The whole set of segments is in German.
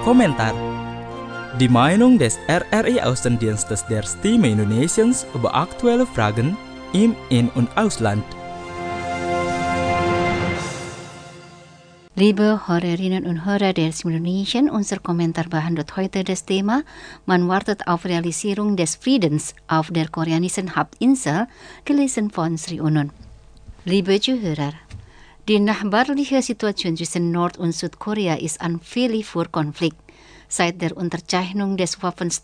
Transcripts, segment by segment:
Kommentar. Die Meinung des RRI Außendienstes der Stimme Indonesiens über aktuelle Fragen im In- und Ausland. Liebe Hörerinnen und Hörer der Stimme Indonesien, unser Kommentar behandelt heute das Thema: Man wartet auf Realisierung des Friedens auf der koreanischen Halbinsel, gelesen von Sri Unun. Liebe Zuhörer, die nachbarliche Situation zwischen Nord- und Südkorea ist anfällig für Konflikt. Seit der Unterzeichnung des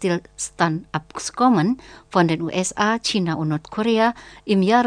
Waffenstillstandabkommens von den USA, China und Nordkorea im Jahre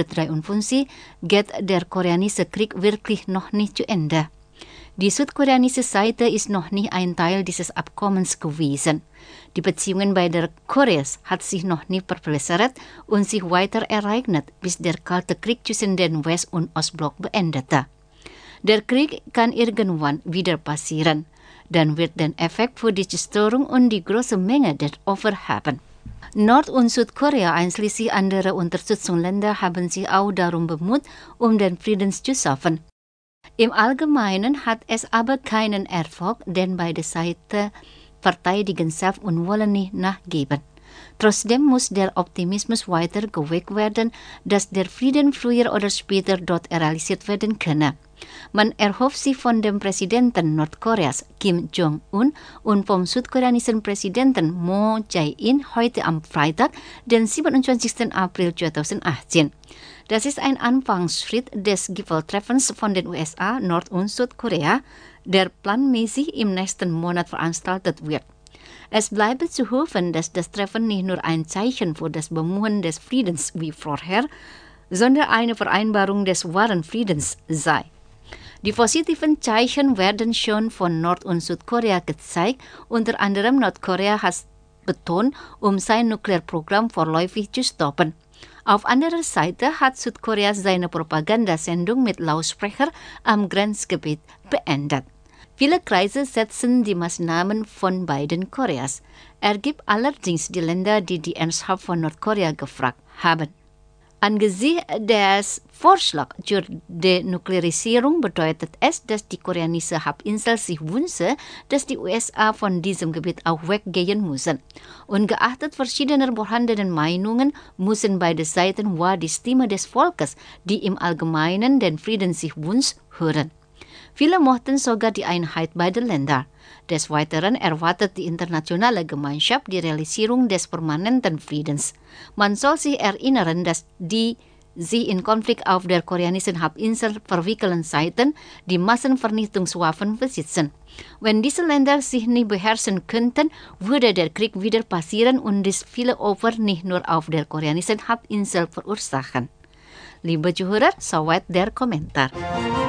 1953 geht der koreanische Krieg wirklich noch nicht zu Ende. Die südkoreanische Seite ist noch nicht ein Teil dieses Abkommens gewesen. Die Beziehungen beider Koreas hat sich noch nicht verbessert und sich weiter ereignet, bis der Kalte Krieg zwischen den West- und Ostblock beendete. Der Krieg kann irgendwann wieder passieren. Dann wird den Effekt für die Zerstörung und die große Menge der Opfer haben. Nord- und Südkorea einschließlich anderer Unterstützungsländer haben sich auch darum bemüht, den Frieden zu schaffen. Im Allgemeinen hat es aber keinen Erfolg, denn beide Seiten verteidigen selbst und wollen nicht nachgeben. Trotzdem muss der Optimismus weiter geweckt werden, dass der Frieden früher oder später dort realisiert werden könne. Man erhofft sich von dem Präsidenten Nordkoreas Kim Jong-un und vom südkoreanischen Präsidenten Moon Jae-in heute am Freitag, den 27. April 2018. Das ist ein Anfangsschritt des Gipfeltreffens von den USA, Nord- und Südkorea, der planmäßig im nächsten Monat veranstaltet wird. Es bleibt zu hoffen, dass das Treffen nicht nur ein Zeichen für das Bemühen des Friedens wie vorher, sondern eine Vereinbarung des wahren Friedens sei. Die positiven Zeichen werden schon von Nord- und Südkorea gezeigt, unter anderem Nordkorea hat betont, sein Nuklearprogramm vorläufig zu stoppen. Auf anderer Seite hat Südkorea seine Propagandasendung mit Lautsprecher am Grenzgebiet beendet. Viele Kreise setzen die Maßnahmen von beiden Koreas. Ergibt allerdings die Länder, die die Ernsthaft von Nordkorea gefragt haben. Angesichts des Vorschlags zur Denuklearisierung bedeutet es, dass die koreanische Halbinsel sich wünsche, dass die USA von diesem Gebiet auch weggehen müssen. Ungeachtet verschiedener vorhandenen Meinungen müssen beide Seiten die Stimme des Volkes, die im Allgemeinen den Frieden sich wünscht, hören. Viele mochten sogar die Einheit beider Länder. Des Weiteren erwartet die internationale Gemeinschaft die Realisierung des permanenten Friedens. Man soll sich erinnern, dass die sich in Konflikt auf der koreanischen Halbinsel verwickelten Seiten die Massenvernichtungswaffen besitzen. Wenn diese Länder sich nicht beherrschen könnten, würde der Krieg wieder passieren und dies viele Opfer nicht nur auf der koreanischen Halbinsel verursachen. Liebe Zuhörer, soweit der Kommentar.